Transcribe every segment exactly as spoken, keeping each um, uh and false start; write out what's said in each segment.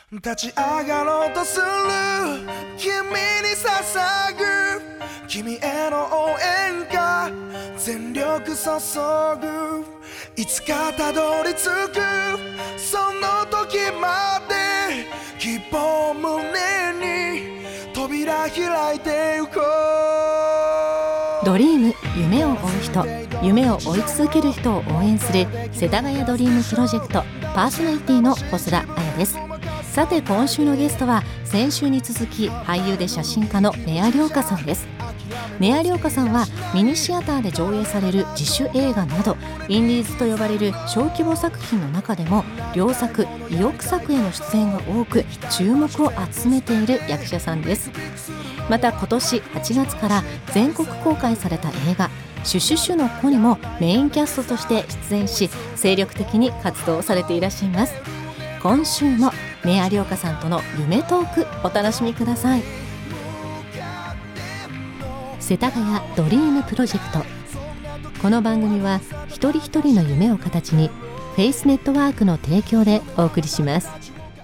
立ち上がろうとする君に捧ぐ君への応援が全力注ぐいつかたどり着くその時まで希望を胸に扉開いてゆこう。 ドリーム、夢を追う人、夢を追い続ける人を応援する世田谷ドリームプロジェクトパーソナリティの細田彩です。さて今週のゲストは先週に続き俳優で写真家の根谷亮香さんです。根谷亮香さんはミニシアターで上映される自主映画などインディーズと呼ばれる小規模作品の中でも良作、意欲作への出演が多く注目を集めている役者さんです。また今年はちがつから全国公開された映画シュシュシュの子にもメインキャストとして出演し精力的に活動されていらっしゃいます。今週の根谷亮香さんとの夢トークお楽しみください。世田谷ドリームプロジェクト。この番組は一人一人の夢を形にフェイスネットワークの提供でお送りします。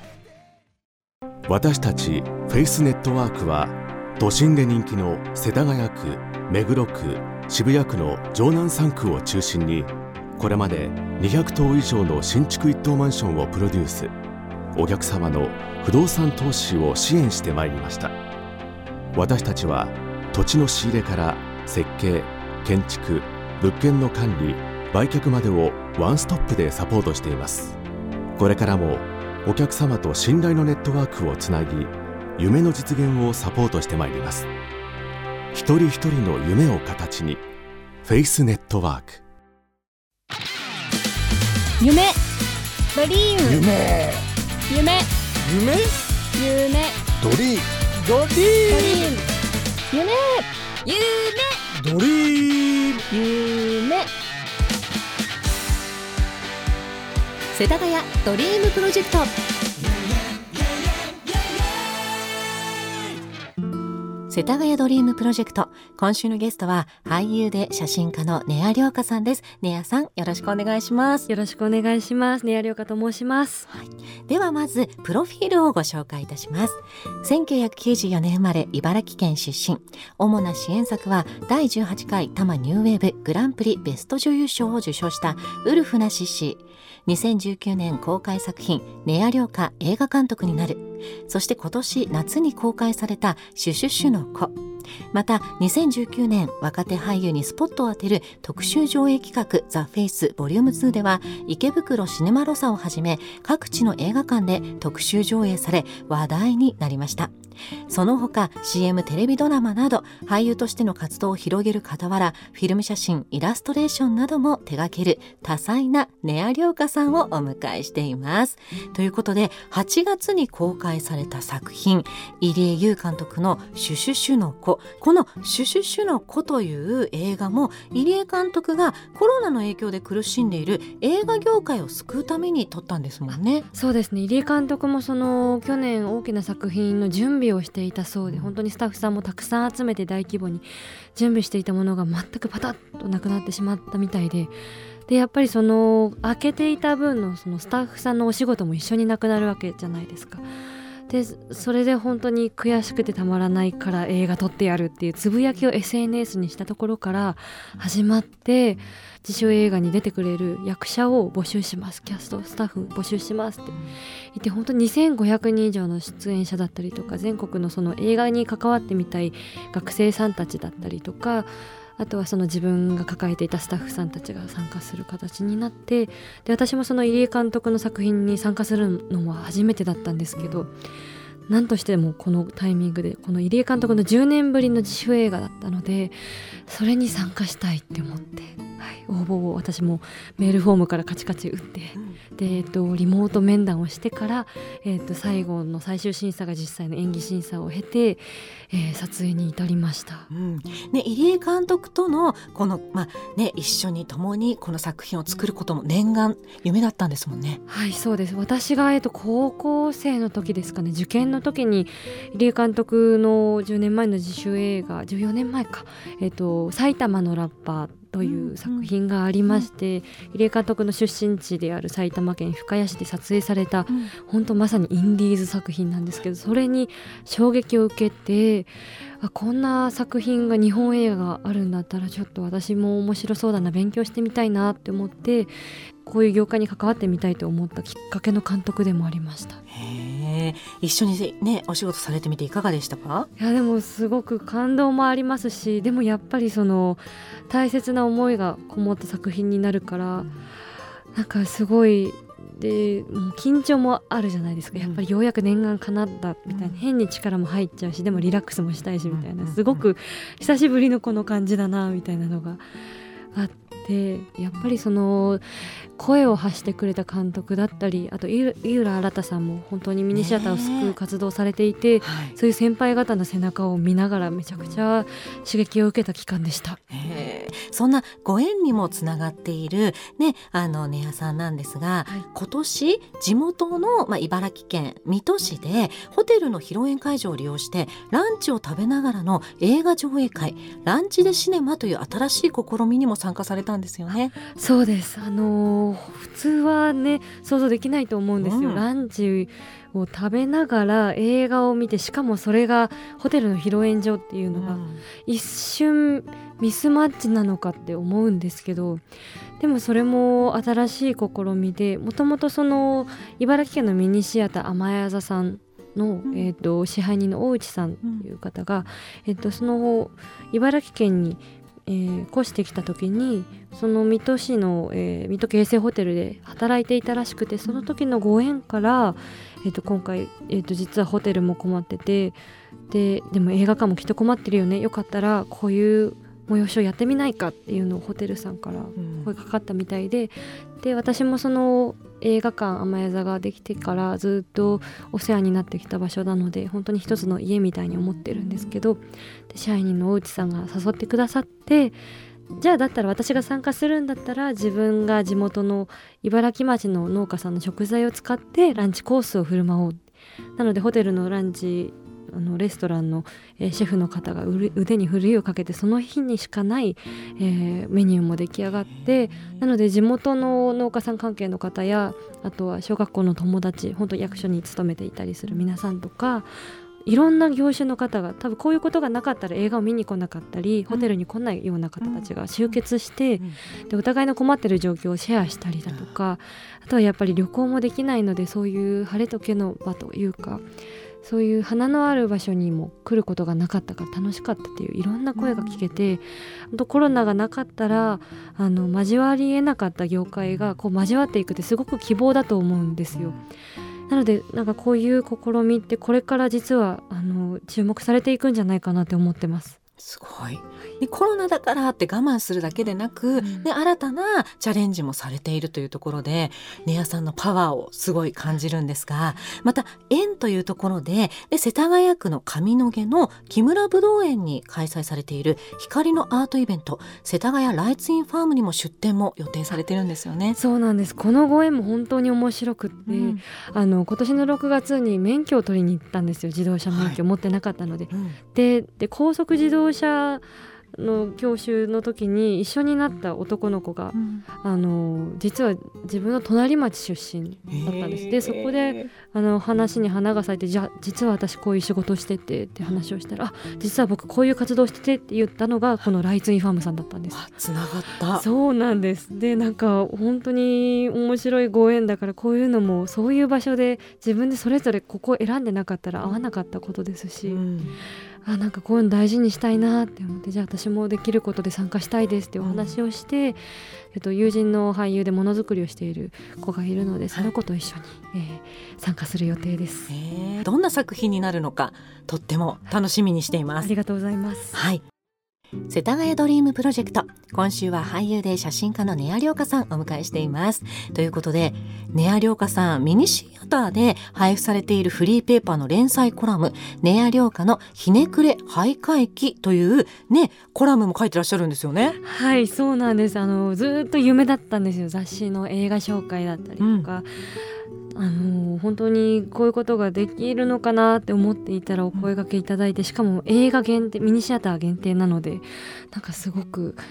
私たちフェイスネットワークは都心で人気の世田谷区、目黒区、渋谷区の城南さん区を中心にこれまでにひゃく棟以上の新築一棟マンションをプロデュース、お客様の不動産投資を支援してまいりました。私たちは土地の仕入れから設計、建築、物件の管理、売却までをワンストップでサポートしています。これからもお客様と信頼のネットワークをつなぎ夢の実現をサポートしてまいります。一人一人の夢を形にフェイスネットワーク。 夢ドリーム夢夢夢夢ドリームドリームドリーム夢夢ドリーム夢世田谷ドリームプロジェクト。世田谷ドリームプロジェクト、今週のゲストは俳優で写真家の根谷亮香さんです。根谷さん、よろしくお願いします。 よろしくお願いします。根谷亮香と申します、 はい、ではまずプロフィールをご紹介いたします。せんきゅうひゃくきゅうじゅうよねん生まれ、茨城県出身。主な支援作はだいじゅうはちかい多摩ニューウェーブグランプリベスト女優賞を受賞したウルフなシシー。にせんじゅうきゅうねん公開作品根谷亮香映画監督になる。そして今年夏に公開されたシュシュシュの子。またにせんじゅうきゅうねん若手俳優にスポットを当てる特集上映企画ザ・フェイスボリュームツーでは池袋シネマロサをはじめ各地の映画館で特集上映され話題になりました。その他 シーエム テレビドラマなど俳優としての活動を広げる傍らフィルム写真、イラストレーションなども手掛ける多彩な根谷亮香さんをお迎えしています。ということではちがつに公開された作品入江優監督のシュシュシュの子。このシュシュシュの子という映画も入江監督がコロナの影響で苦しんでいる映画業界を救うために撮ったんですもんね。 そうですね。入江監督もその去年大きな作品の準備をしていたそうで、本当にスタッフさんもたくさん集めて大規模に準備していたものが全くパタッとなくなってしまったみたいで、でやっぱりその開けていた分のそのスタッフさんのお仕事も一緒になくなるわけじゃないですか。でそれで本当に悔しくてたまらないから映画撮ってやるっていうつぶやきを エスエヌエス にしたところから始まって、自主映画に出てくれる役者を募集します、キャストスタッフ募集しますって言って本当ににせんごひゃくにん以上の出演者だったりとか、全国のその映画に関わってみたい学生さんたちだったりとか、あとはその自分が抱えていたスタッフさんたちが参加する形になって、で私もその入江監督の作品に参加するのも初めてだったんですけど、何としてもこのタイミングでこの入江監督のじゅうねんぶりの自主映画だったので、それに参加したいって思って、はい、応募を私もメールフォームからカチカチ打って、で、えっと、リモート面談をしてから、えっと、最後の最終審査が実際の演技審査を経て、えー、撮影に至りました、 うんね、入江監督とのこの、まあね、一緒に共にこの作品を作ることも念願夢だったんですもんね。 はい、そうです。私が、えっと、高校生の時ですかね、受験の時に入江監督のじゅうねんまえの自主映画じゅうよねんまえか、えっと、埼玉のラッパーっという作品がありまして、うん、入江監督の出身地である埼玉県深谷市で撮影された、うん、本当まさにインディーズ作品なんですけど、それに衝撃を受けて、あこんな作品が日本映画があるんだったらちょっと私も面白そうだな、勉強してみたいなって思って、こういう業界に関わってみたいと思ったきっかけの監督でもありました。 へー、一緒にねお仕事されてみていかがでしたか？ いやでもすごく感動もありますし、でもやっぱりその大切な思いがこもった作品になるから、うん、なんかすごいでもう緊張もあるじゃないですか。やっぱりようやく念願叶ったみたいな、うん、変に力も入っちゃうし、でもリラックスもしたいしみたいな、すごく久しぶりのこの感じだなみたいなのがあって、やっぱりその声を発してくれた監督だったり、あと井浦新さんも本当にミニシアターを救う活動されていて、はい、そういう先輩方の背中を見ながらめちゃくちゃ刺激を受けた期間でした。 へー、そんなご縁にもつながっている、ね、あのネアさんなんですが、はい、今年地元の、まあ、茨城県水戸市でホテルの披露宴会場を利用してランチを食べながらの映画上映会、ランチでシネマという新しい試みにも参加されたんですよね。 そうです。あのー、普通はね想像できないと思うんですよ、うん、ランチを食べながら映画を見て、しかもそれがホテルの披露宴場っていうのが、うん、一瞬ミスマッチなのかって思うんですけど、でもそれも新しい試みで、もともとその茨城県のミニシアター甘谷座さんの、うんえー、と支配人の大内さんという方が、うんえー、とその茨城県にえー、越してきた時にその水戸市の、えー、水戸京成ホテルで働いていたらしくて、その時のご縁から、えー、と今回、えー、と実はホテルも困ってて、で、でも映画館もきっと困ってるよね、よかったらこういう催しをやってみないかっていうのをホテルさんから声かかったみたいで、うん、で私もその映画館甘谷座ができてからずっとお世話になってきた場所なので、本当に一つの家みたいに思ってるんですけど、で支配人の大内さんが誘ってくださって、じゃあだったら私が参加するんだったら自分が地元の茨城町の農家さんの食材を使ってランチコースを振る舞おう。なのでホテルのランチあのレストランの、えー、シェフの方が腕に振るいをかけて、その日にしかない、えー、メニューも出来上がって、なので地元の農家さん関係の方や、あとは小学校の友達、本当役所に勤めていたりする皆さんとか、いろんな業種の方が、多分こういうことがなかったら映画を見に来なかったり、ホテルに来ないような方たちが集結して、でお互いの困ってる状況をシェアしたりだとか、あとはやっぱり旅行もできないので、そういう晴れとけの場というか、そういう花のある場所にも来ることがなかったから楽しかったっていういろんな声が聞けて、うん、コロナがなかったらあの交わり得なかった業界がこう交わっていくってすごく希望だと思うんですよ。なのでなんかこういう試みってこれから実はあの注目されていくんじゃないかなって思ってます。 すごい、でコロナだからって我慢するだけでなく、うん、で新たなチャレンジもされているというところで、ネアさんのパワーをすごい感じるんですが、また園というところ で, で世田谷区の上野毛の木村ぶどう園に開催されている光のアートイベント、世田谷ライツインファームにも出展も予定されてるんですよね。 そうなんです。このご縁も本当に面白くって、うん、あの今年のろくがつに免許を取りに行ったんですよ。自動車免許持ってなかったので、はいうん、で, で高速自動車の教習の時に一緒になった男の子が、うん、あの実は自分の隣町出身だったんです。でそこであの話に花が咲いて、じゃあ実は私こういう仕事をしててって話をしたら、あ実は僕こういう活動しててって言ったのがこのライツインファームさんだったんです。 あつながった。 そうなんです。でなんか本当に面白いご縁だから、こういうのもそういう場所で自分でそれぞれここを選んでなかったら合わなかったことですし、うんあなんかこういうの大事にしたいなって思って、じゃあ私もできることで参加したいですってお話をして、うんえっと、友人の俳優でものづくりをしている子がいるので、その子と一緒に、えー、参加する予定です。 えー、どんな作品になるのかとっても楽しみにしています。 ありがとうございます。 はい、世田谷ドリームプロジェクト、今週は俳優で写真家の根谷亮香さんをお迎えしています。ということで根谷亮香さん、ミニシアターで配布されているフリーペーパーの連載コラム、根谷亮香のひねくれ俳諧記というねコラムも書いてらっしゃるんですよね。 はいそうなんです。あのずっと夢だったんですよ。雑誌の映画紹介だったりとか、うんあの本当にこういうことができるのかなって思っていたらお声掛けいただいて、しかも映画限定、ミニシアター限定なので、なんかすごく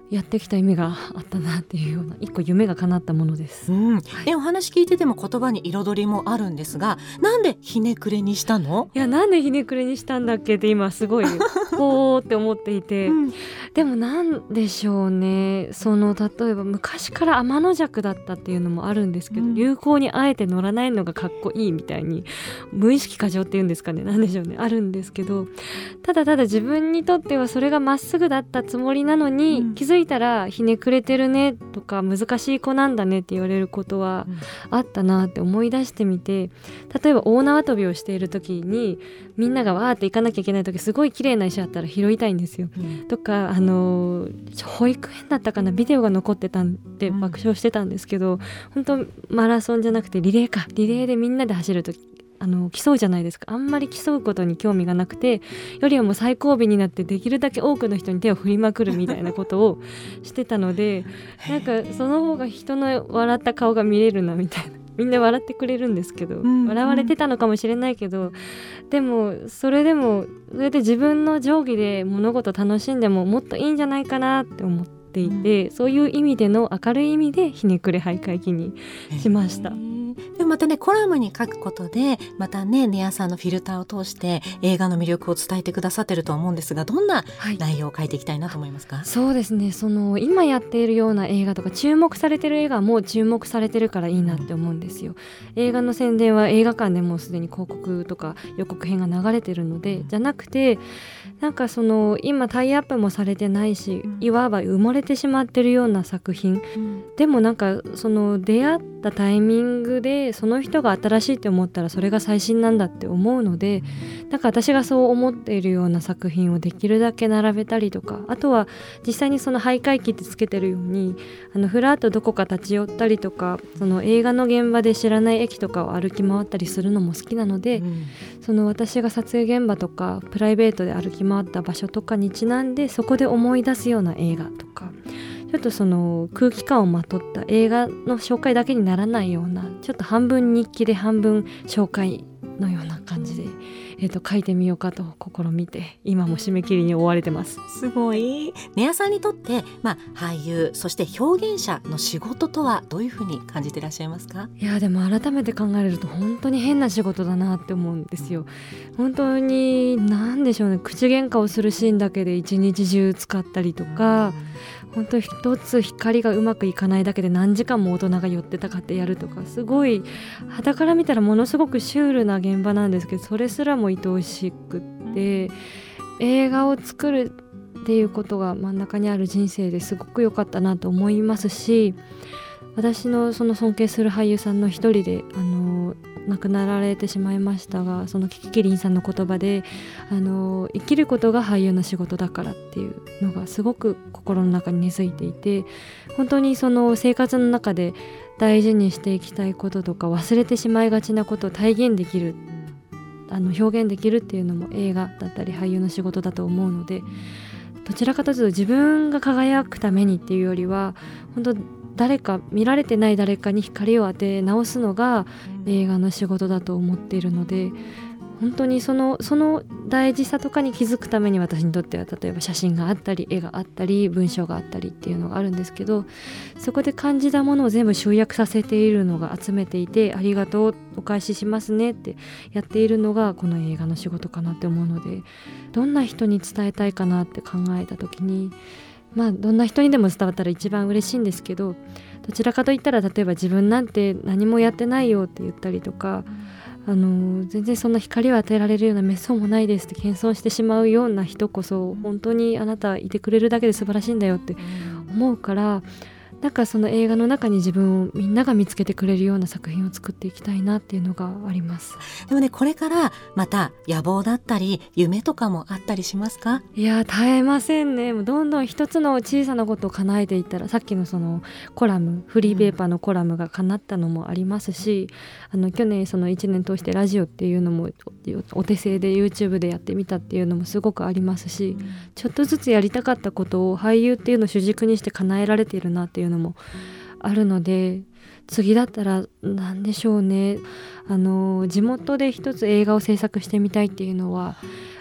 やってきた意味があったなっていうような一個夢が叶ったものです、 うん、えお話聞いてても言葉に彩りもあるんですが、なんでひねくれにしたの？ いやなんでひねくれにしたんだっけって今すごいほーって思っていて、うん、でもなんでしょうね、その例えば昔から天の弱だったっていうのもあるんですけど、うん、流行にあえて乗らないのがかっこいいみたいに無意識過剰っていうんですかね、なんでしょうね、あるんですけど、ただただ自分にとってはそれがまっすぐだったつもりなのに、うん、気づいたらひねくれてるねとか難しい子なんだねって言われることはあったなって思い出してみて、例えば大縄跳びをしている時にみんながわーって行かなきゃいけない時すごい綺麗な石あったら拾いたいんですよ、うん、とかあの保育園だったかな、ビデオが残ってたんで爆笑してたんですけど、うん、本当マラソンじゃなくてリレーかリレーでみんなで走る時あの競うじゃないですか。あんまり競うことに興味がなくて、よりはもう最後尾になってできるだけ多くの人に手を振りまくるみたいなことをしてたのでなんかその方が人の笑った顔が見れるなみたいな、みんな笑ってくれるんですけど、うん、笑われてたのかもしれないけど、でもそれでもそれで自分の定規で物事楽しんでももっといいんじゃないかなって思っていて、うん、そういう意味での明るい意味でひねくれ徘徊期にしました。 でもまたねコラムに書くことでまたねネアさんのフィルターを通して映画の魅力を伝えてくださってると思うんですが、どんな内容を書いていきたいなと思いますか？はい、 そうですね、その今やっているような映画とか注目されてる映画はもう注目されてるからいいなって思うんですよ。映画の宣伝は映画館でもうすでに広告とか予告編が流れてるので、じゃなくてなんかその今タイアップもされてないし、いわば埋もれてしまってるような作品、うん、でもなんかその出会ったタイミングでその人が新しいって思ったらそれが最新なんだって思うので、だから私がそう思っているような作品をできるだけ並べたりとか、あとは実際にその徘徊期ってつけてるようにあのふらっとどこか立ち寄ったりとか、その映画の現場で知らない駅とかを歩き回ったりするのも好きなので、うん、その私が撮影現場とかプライベートで歩き回った場所とかにちなんでそこで思い出すような映画とか、ちょっとその空気感をまとった映画の紹介だけにならないような、ちょっと半分日記で半分紹介のような感じで、えー、と書いてみようかと試みて今も締め切りに追われてます。 すごい。ネアさんにとって、まあ、俳優そして表現者の仕事とはどういうふうに感じていらっしゃいますか？ いやでも改めて考えると本当に変な仕事だなって思うんですよ。本当に何でしょうね、口喧嘩をするシーンだけで一日中使ったりとか、本当一つ光がうまくいかないだけで何時間も大人が寄ってたかってやるとか、すごい傍から見たらものすごくシュールな現場なんですけど、それすらも愛おしくって、映画を作るっていうことが真ん中にある人生ですごく良かったなと思いますし、私のその尊敬する俳優さんの一人であの亡くなられてしまいましたが、そのキキキリンさんの言葉であの生きることが俳優の仕事だからっていうのがすごく心の中に根付いていて、本当にその生活の中で大事にしていきたいこととか忘れてしまいがちなことを体現できる、あの表現できるっていうのも映画だったり俳優の仕事だと思うので、どちらかというと自分が輝くためにっていうよりは本当誰か見られてない誰かに光を当て直すのが映画の仕事だと思っているので、本当にその、その大事さとかに気づくために私にとっては例えば写真があったり絵があったり文章があったりっていうのがあるんですけど、そこで感じたものを全部集約させているのが集めていて、ありがとうお返ししますねってやっているのがこの映画の仕事かなって思うので、どんな人に伝えたいかなって考えた時に、まあどんな人にでも伝わったら一番嬉しいんですけど、どちらかといったら例えば自分なんて何もやってないよって言ったりとか、あの全然そんな光を与えられるような滅相もないですって謙遜してしまうような人こそ本当にあなたいてくれるだけで素晴らしいんだよって思うから、なんかその映画の中に自分をみんなが見つけてくれるような作品を作っていきたいなっていうのがあります。 でもね、これからまた野望だったり夢とかもあったりしますか？ いや絶えませんね。もうどんどん一つの小さなことを叶えていったら、さっきのそのコラムフリーペーパーのコラムが叶ったのもありますし、うん、あの去年そのいちねん通してラジオっていうのもお手製で YouTube でやってみたっていうのもすごくありますし、うん、ちょっとずつやりたかったことを俳優っていうのを主軸にして叶えられているなっていうのもあるので、次だったら何でしょうね、あの地元で一つ映画を制作してみたいっていうのは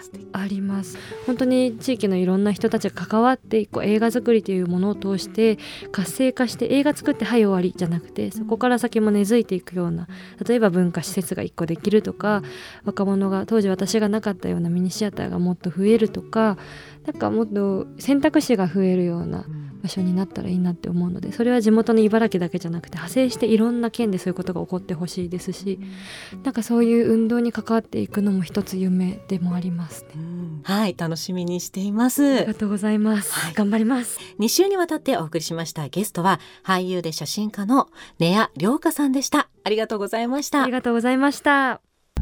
あります。本当に地域のいろんな人たちが関わってこう映画作りというものを通して活性化して映画作ってはい終わりじゃなくて、そこから先も根付いていくような、例えば文化施設がいっこできるとか、若者が当時私がなかったようなミニシアターがもっと増えるとか、なんかもっと選択肢が増えるような場所になったらいいなって思うので、それは地元の茨城だけじゃなくて派生していろんな県でそういうことが起こってほしいですし、なんかそういう運動に関わっていくのも一つ夢でもありますね。 はい、楽しみにしています。 ありがとうございます、はい、頑張ります。 に週にわたってお送りしましたゲストは俳優で写真家の根谷亮香さんでした。ありがとうございました。 ありがとうございました。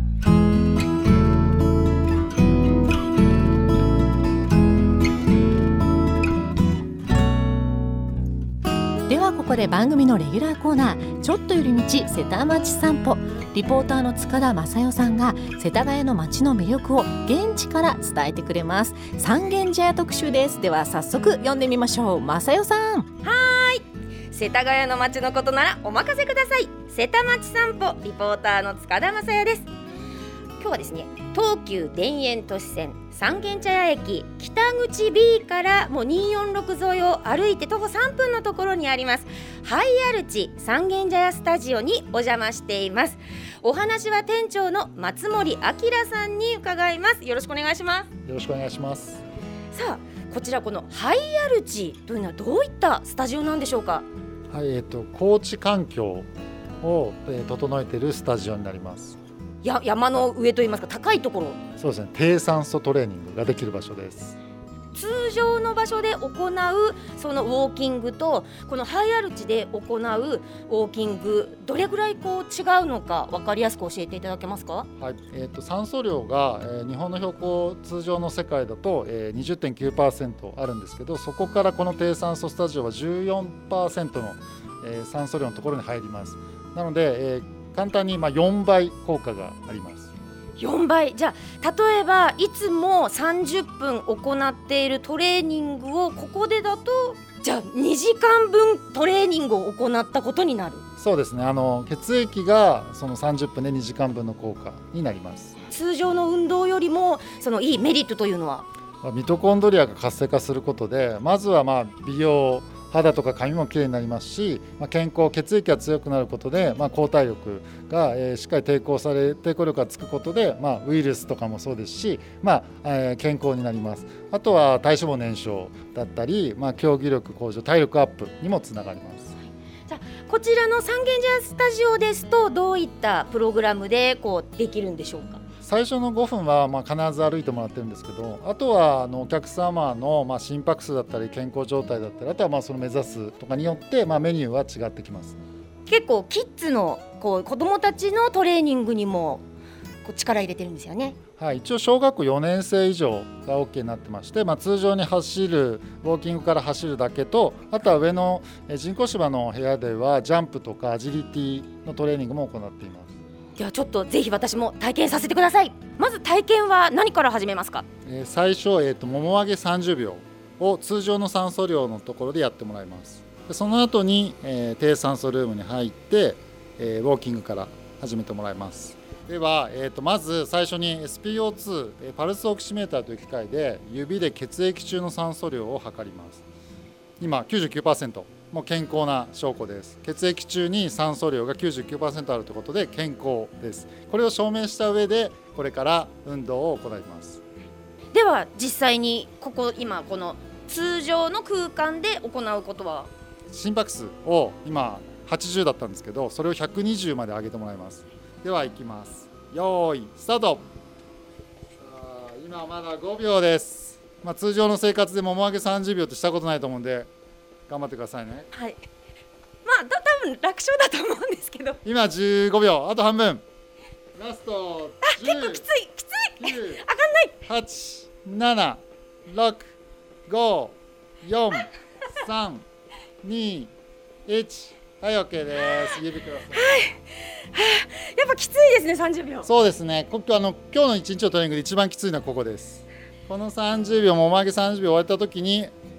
ではここで番組のレギュラーコーナー、ちょっと寄り道世田町散歩、リポーターの塚田正代さんが世田谷の街の魅力を現地から伝えてくれます。三軒茶屋特集です。では早速読んでみましょう。正代さん。 はーい、世田谷の街のことならお任せください。世田町散歩リポーターの塚田正代です。今日はですね、東急田園都市線三軒茶屋駅北口 B からもうにーよんろく沿いを歩いて徒歩さんぷんのところにありますハイアルチ三軒茶屋スタジオにお邪魔しています。お話は店長の松森明さんに伺います。よろしくお願いします。 よろしくお願いします。 さあ、こちらこのハイアルチというのはどういったスタジオなんでしょうか。 はい、えーと、高地環境を、えー、整えているスタジオになります。 や山の上といいますか高いところ。 そうですね、低酸素トレーニングができる場所です。 通常の場所で行うそのウォーキングとこのハイアルチで行うウォーキング、どれぐらいこう違うのか分かりやすく教えていただけますか。 はい、えーと、酸素量が、えー、日本の標高通常の世界だと、えー、にじゅってんきゅうパーセント あるんですけど、そこからこの低酸素スタジオは じゅうよんパーセント の、えー、酸素量のところに入ります。なので、えー簡単にまあよんばい効果があります。 よんばい。じゃあ例えばいつもさんじゅっぷん行っているトレーニングをここでだとじゃあにじかんぶんトレーニングを行ったことになる。 そうですね、あの血液がそのさんじゅっぷんでにじかんぶんの効果になります。 通常の運動よりもそのいいメリットというのは、 ミトコンドリアが活性化することで、まずはまあ美容、肌とか髪もきれいになりますし、まあ、健康、血液が強くなることで、まあ、抗体力が、えー、しっかり抵抗され抵抗力がつくことで、まあ、ウイルスとかもそうですし、まあえー、健康になります。あとは体脂肪燃焼だったり、まあ、競技力向上、体力アップにもつながります。 じゃあこちらの三軒茶屋スタジオですとどういったプログラムでこうできるんでしょうか。 最初のごふんはまあ必ず歩いてもらってるんですけど、あとはあのお客様のまあ心拍数だったり健康状態だったり、あとはまあその目指すとかによってまあメニューは違ってきます。 結構キッズのこう子どもたちのトレーニングにもこう力入れてるんですよね。 はい、一応小学校よねん生以上が OK になってまして、まあ、通常に走るウォーキングから走るだけと、あとは上の人工芝の部屋ではジャンプとかアジリティのトレーニングも行っています。 ではちょっとぜひ私も体験させてください。まず体験は何から始めますか。 えー、最初、えーと、もも上げさんじゅうびょうを通常の酸素量のところでやってもらいます。でその後に、えー、低酸素ルームに入って、えー、ウォーキングから始めてもらいます。では、えーと、まず最初に エスピーオーツー パルスオキシメーターという機械で指で血液中の酸素量を測ります。今 きゅうじゅうきゅうパーセント、もう健康な証拠です。血液中に酸素量が きゅうじゅうきゅうパーセント あるということで健康です。これを証明した上でこれから運動を行います。 では実際にここ今この通常の空間で行うことは、 心拍数を今はちじゅうだったんですけど、それをひゃくにじゅうまで上げてもらいます。では行きます。よーいスタート。今まだごびょうです。まあ、通常の生活でもも上げさんじゅうびょうってしたことないと思うんで頑張ってくださいね。 はい、まあ多分楽勝だと思うんですけど、 今じゅうごびょう、あと半分、ラストあ結構きついきついきゅうあかんない。 はち、なな、ろく、ご、よん、さん、に、いち、はい OK です。指ください。はい、 やっぱきついですね。さんじゅうびょう。 そうですね、こあの今日のいちにちのトレーニングで一番きついのはここです。このさんじゅうびょう、もも上げさんじゅうびょう終わった時にお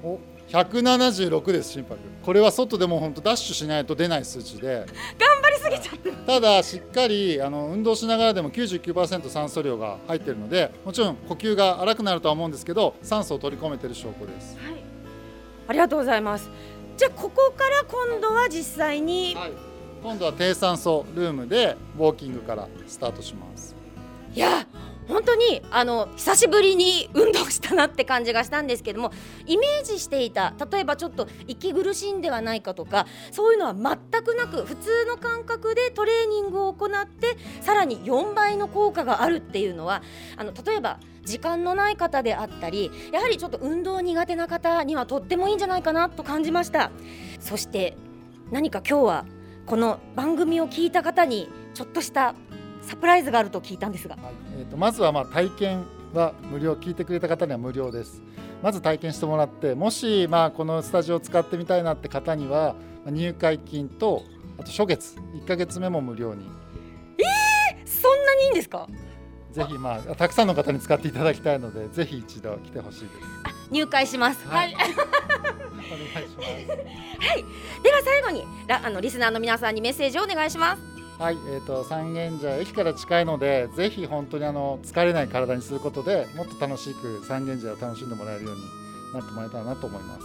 ひゃくななじゅうろくです。心拍これは外でも本当ダッシュしないと出ない数値で、 頑張りすぎちゃってる。 ただしっかりあの運動しながらでも きゅうじゅうきゅうパーセント 酸素量が入っているので、もちろん呼吸が荒くなるとは思うんですけど、酸素を取り込めている証拠です。 はい、ありがとうございます。じゃあここから今度は実際に、 はい、今度は低酸素ルームでウォーキングからスタートします。 いや本当にあの久しぶりに運動したなって感じがしたんですけども、イメージしていた例えばちょっと息苦しいんではないかとか、そういうのは全くなく、普通の感覚でトレーニングを行ってさらによんばいの効果があるっていうのは、あの例えば時間のない方であったり、やはりちょっと運動苦手な方にはとってもいいんじゃないかなと感じました。そして何か今日はこの番組を聞いた方にちょっとしたサプライズがあると聞いたんですが、 はい、えー、とまずはまあ体験は無料、聞いてくれた方には無料です。まず体験してもらって、もしまあこのスタジオを使ってみたいなって方には入会金と、あと初月いっかげつめも無料に。 えー、そんなにいいんですか？ ぜひ、まあ、たくさんの方に使っていただきたいので、ぜひ一度来てほしいです。 入会します。 はい、 はい、 お願いします。 はい、では最後にラあのリスナーの皆さんにメッセージをお願いします。 はい、えー、と三軒茶屋駅から近いので、ぜひ本当にあの疲れない体にすることで、もっと楽しく三軒茶屋を楽しんでもらえるようになってもらえたらなと思います。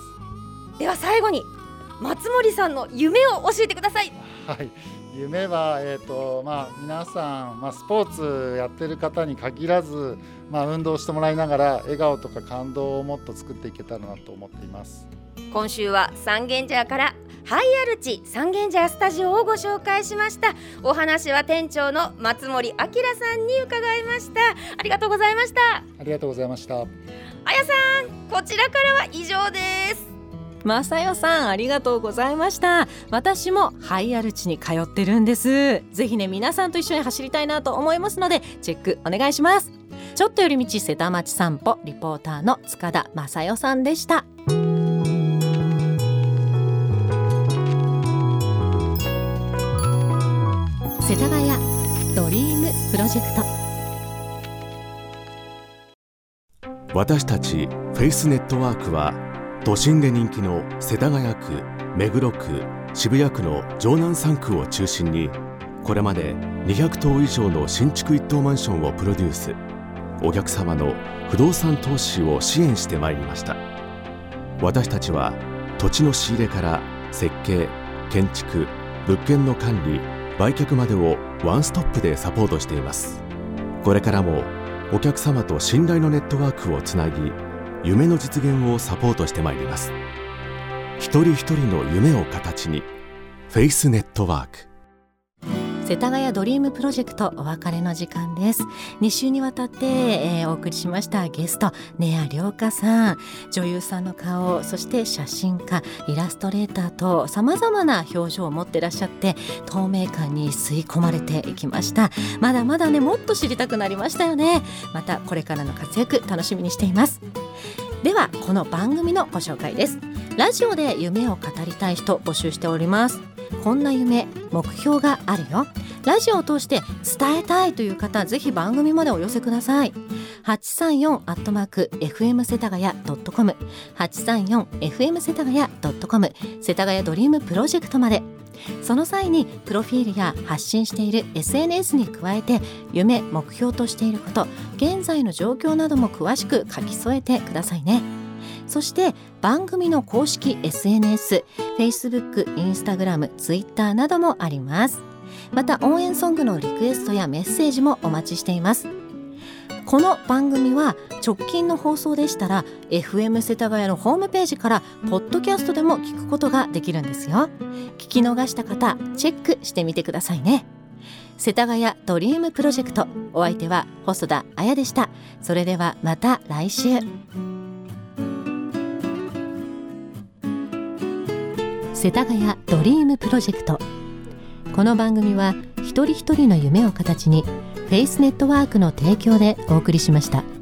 では最後に松森さんの夢を教えてください。 はい、夢は、えーとまあ、皆さん、まあ、スポーツやってる方に限らず、まあ、運動してもらいながら笑顔とか感動をもっと作っていけたらなと思っています。 今週は三軒茶屋からハイアルチ三軒茶屋スタジオをご紹介しました。お話は店長の松森明さんに伺いました。ありがとうございました。 ありがとうございました。 あやさん、こちらからは以上です。 まさよさん、ありがとうございました。私もハイアルチに通ってるんです。ぜひね、皆さんと一緒に走りたいなと思いますので、チェックお願いします。ちょっと寄り道瀬田町散歩、リポーターの塚田まさよさんでした。世田谷ドリームプロジェクト。私たちフェイスネットワークは、都心で人気の世田谷区、目黒区、渋谷区の城南さん区を中心に、これまでにひゃくとう以上の新築一棟マンションをプロデュース、お客様の不動産投資を支援してまいりました。私たちは土地の仕入れから設計、建築、物件の管理、売却までをワンストップでサポートしています。これからもお客様と信頼のネットワークをつなぎ、夢の実現をサポートしてまいります。一人一人の夢を形に、フェイスネットワーク。 世田谷ドリームプロジェクト、お別れの時間です。に週にわたって、えー、お送りしましたゲスト、根谷良香さん、女優さんの顔、そして写真家、イラストレーターとさまざまな表情を持ってらっしゃって、透明感に吸い込まれていきました。まだまだね、もっと知りたくなりましたよね。またこれからの活躍楽しみにしています。ではこの番組のご紹介です。ラジオで夢を語りたい人募集しております。こんな夢、目標があるよ、ラジオを通して伝えたいという方、ぜひ番組までお寄せください。はちさんよん アットマーク エフエム 世田谷 ドットコム はちさんよん エフエム 世田谷 ドットコム 世田谷ドリームプロジェクトまで。その際にプロフィールや発信している エスエヌエス に加えて、夢、目標としていること、現在の状況なども詳しく書き添えてくださいね。そして番組の公式 エスエヌエス、Facebook、Instagram、Twitter などもあります。また応援ソングのリクエストやメッセージもお待ちしています。この番組は直近の放送でしたら エフエム 世田谷のホームページからポッドキャストでも聞くことができるんですよ。聞き逃した方、チェックしてみてくださいね。世田谷ドリームプロジェクト、お相手は細田彩でした。それではまた来週。世田谷ドリームプロジェクト。この番組は一人一人の夢を形にフェイスネットワークの提供でお送りしました。